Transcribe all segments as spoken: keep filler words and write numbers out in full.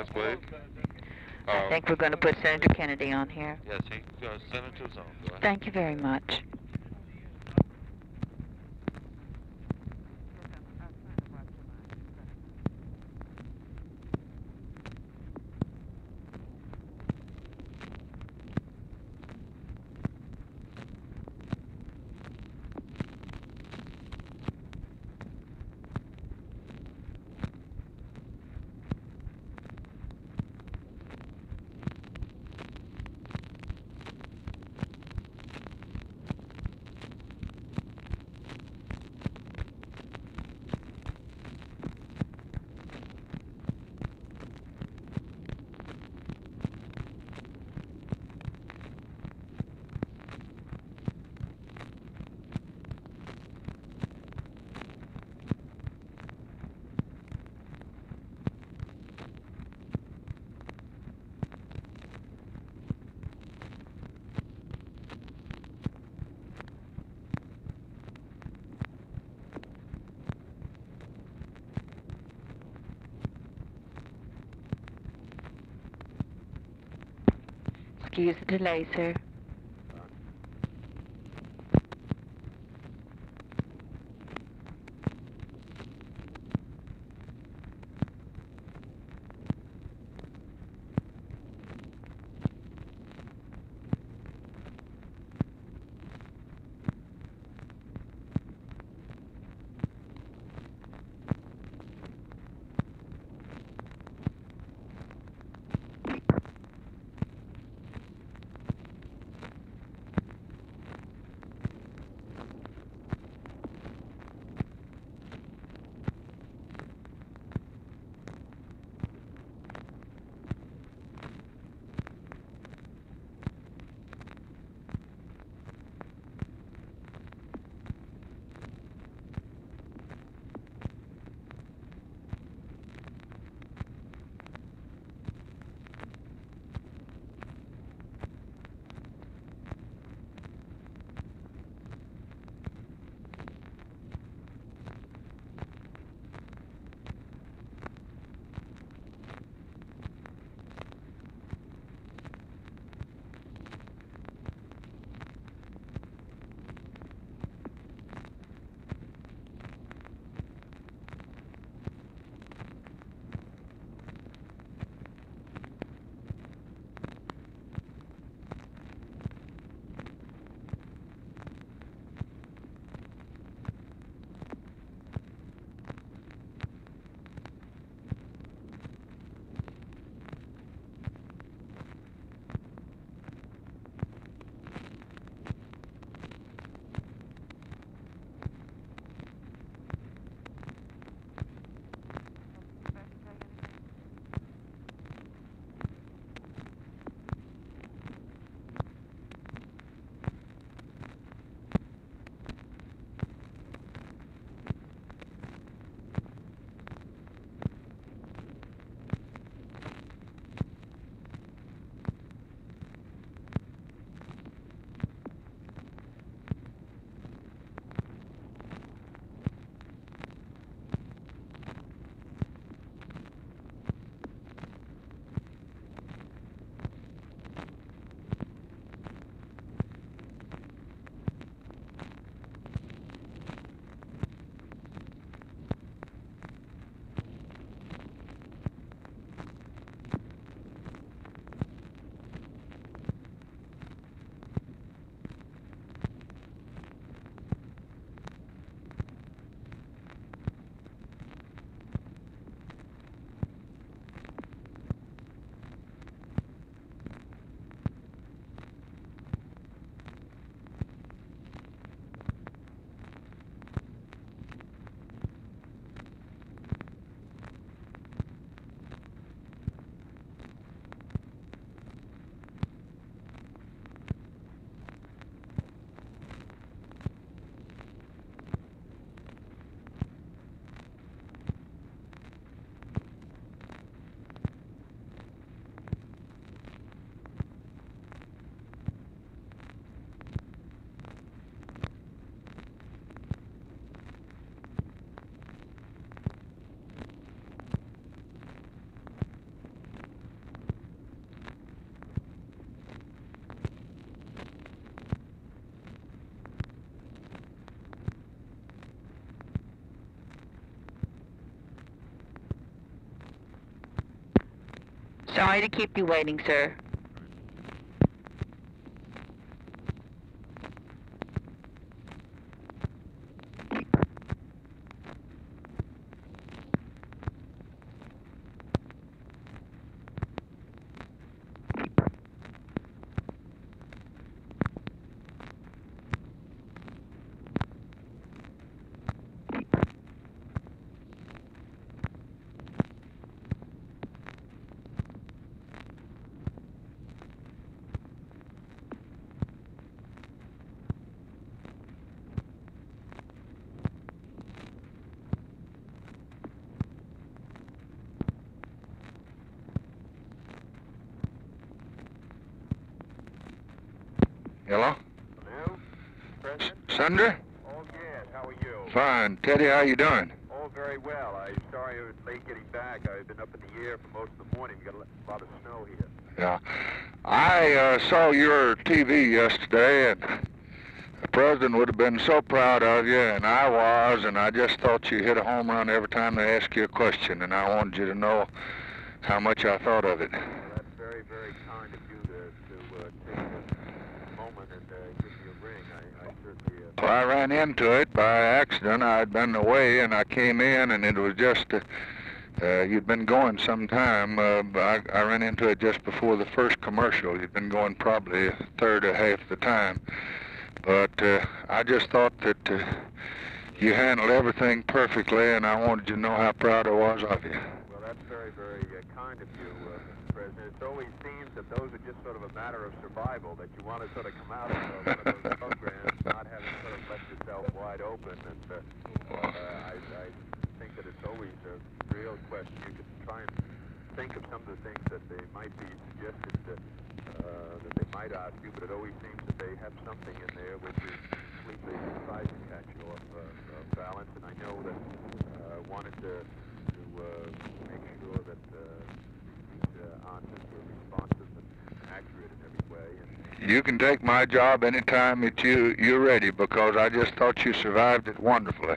Yes, please. I Um, think we're going to put Senator Kennedy on here. yes, he uh, Senator's on. Go ahead. Thank you very much. Excuse the delay, sir. Sorry to keep you waiting, sir. Hello? Hello? President? Sandra? Oh, yes. How are you? Fine. Teddy, how you doing? Oh, very well. I'm sorry I was late getting back. I've been up in the air for most of the morning. We got a lot of snow here. Yeah. I uh, saw your T V yesterday, and the president would have been so proud of you, and I was, and I just thought you hit a home run every time they asked you a question, and I wanted you to know how much I thought of it. Well, that's very, very kind of you to, to uh, take a moment and uh, give me a ring. I, I certainly... Uh... Well, I ran into it by accident. I'd been away, and I came in, and it was just... Uh, Uh, you'd been going some time. Uh, I, I ran into it just before the first commercial. You'd been going probably a third or half the time. But uh, I just thought that uh, you handled everything perfectly, and I wanted you to know how proud I was of you. Well, that's very, very uh, kind of you, uh, Mister President. It always seems that those are just sort of a matter of survival, that you want to sort of come out of uh, one of those programs, not having sort of left yourself wide open. And uh, uh, I, I think that it's always a real question. You can try and think of some of the things that they might be suggested to, uh, that they might ask you, but it always seems that they have something in there which is completely tries to catch you off uh, uh, balance. And I know that uh, wanted to, to uh, make sure that uh, these uh, answers were responsive and accurate in every way. And You can take my job anytime that you, you're ready, because I just thought you survived it wonderfully.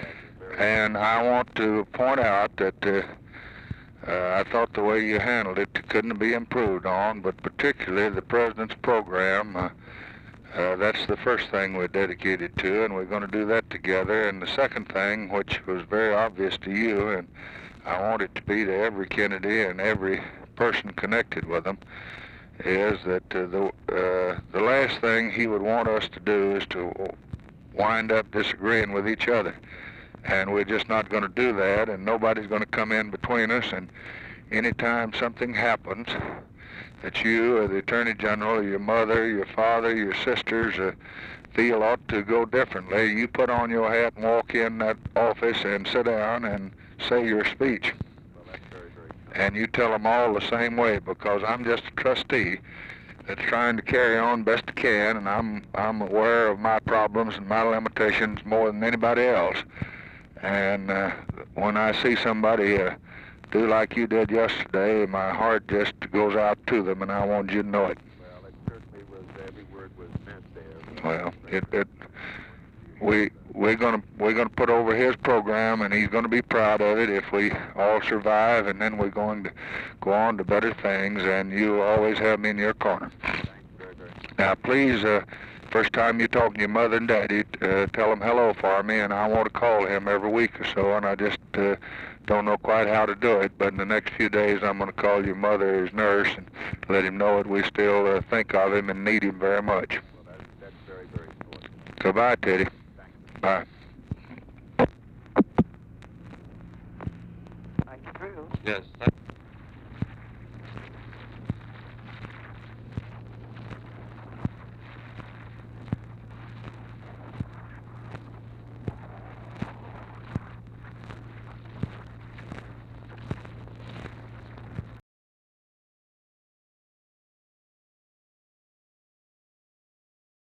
And I want to point out that uh, uh, I thought the way you handled it couldn't be improved on, but particularly the President's program, uh, uh, that's the first thing we're dedicated to, and we're going to do that together. And the second thing, which was very obvious to you, and I want it to be to every Kennedy and every person connected with them, is that uh, the, uh, the last thing he would want us to do is to wind up disagreeing with each other. And we're just not going to do that, and nobody's going to come in between us. And anytime something happens that you or the Attorney General or your mother, your father, your sisters uh, feel ought to go differently, you put on your hat and walk in that office and sit down and say your speech. well, that's very, very kind. And you tell them all the same way, because I'm just a trustee that's trying to carry on best I can, and I'm, I'm aware of my problems and my limitations more than anybody else. And uh, when I see somebody uh, do like you did yesterday, my heart just goes out to them, and I wanted you to know it. Well, it certainly was, every word was meant there. Well, it, it we we're gonna we're gonna put over his program, and he's gonna be proud of it if we all survive, and then we're going to go on to better things. And you always have me in your corner. Thank you very, very much. Now, please. Uh, First time you talk to your mother and daddy, uh, tell them hello for me, and I want to call him every week or so, and I just uh, don't know quite how to do it, but in the next few days I'm going to call your mother, his nurse, and let him know that we still uh, think of him and need him very much. Well, that, that's very, very important. Goodbye, Teddy. Thank you. Bye. Thank you, Drew. Yes.